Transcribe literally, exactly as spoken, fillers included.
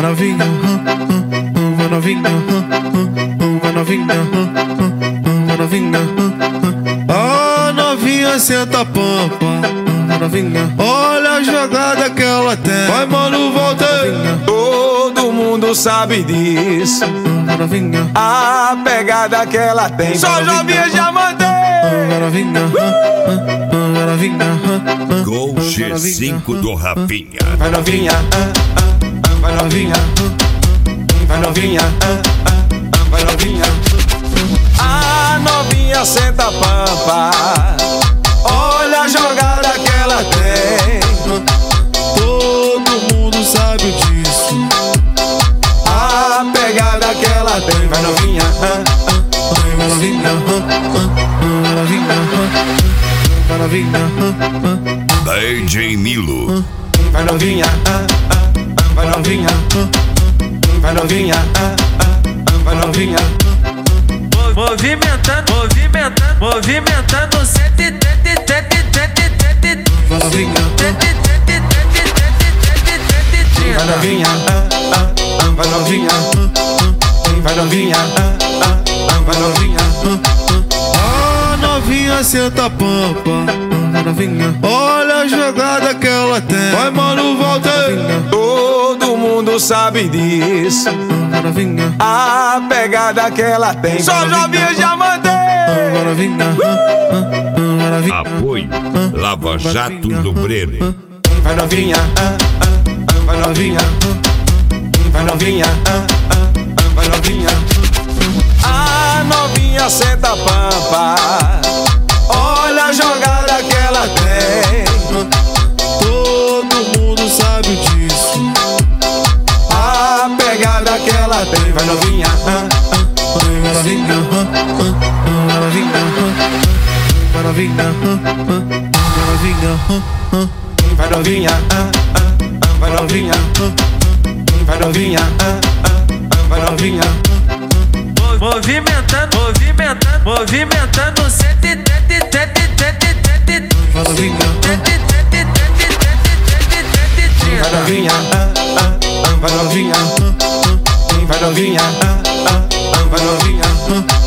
novinha, vai novinha, vai novinha, vai novinha. A novinha senta a pampa, vai novinha. Olha a jogada que ela tem. Vai, mano, volta aí. Todo mundo sabe disso. Vai novinha, a pegada que ela tem. Só novinha já mandei. vai novinha, vai novinha. Gol G cinco do Rafinha. Vai novinha, vai novinha, vai novinha, vai novinha. A novinha senta a pampa. Olha a jogada que ela tem. Todo mundo sabe disso. A pegada que ela tem. Vai novinha, Vai novinha, vai novinha, vai novinha. D J Milo. vai novinha, vai novinha, vai novinha, vai novinha. Movimentando, movimentando, movimentando sete, tete, tete, tete, tete. Vai novinha, vai novinha, vai novinha, vai novinha, vai novinha. a novinha senta a pampa, vai novinha. Olha a jogada que ela tem. Vai, mano, volta aí. Todo mundo sabe disso. Vai novinha, A pegada que ela tem. Só novinha já mandei. vai novinha, vai novinha. Apoio Lava Jato do Breno. Vai novinha, vai novinha, vai novinha, vai novinha. A novinha senta a pampa. Olha a jogada que ela tem. Todo mundo sabe disso. A pegada que ela tem. Vai novinha, Vai novinha, vai novinha, vai novinha, vai novinha. vai novinha, vai novinha, vai novinha, vai novinha. Movimentando, movimentando, movimentando sete, tete, tete, tete, tete. Vai novinha, Tete, tete, tete, tete, tete, Vai novinha, vai novinha, vai novinha, vai novinha.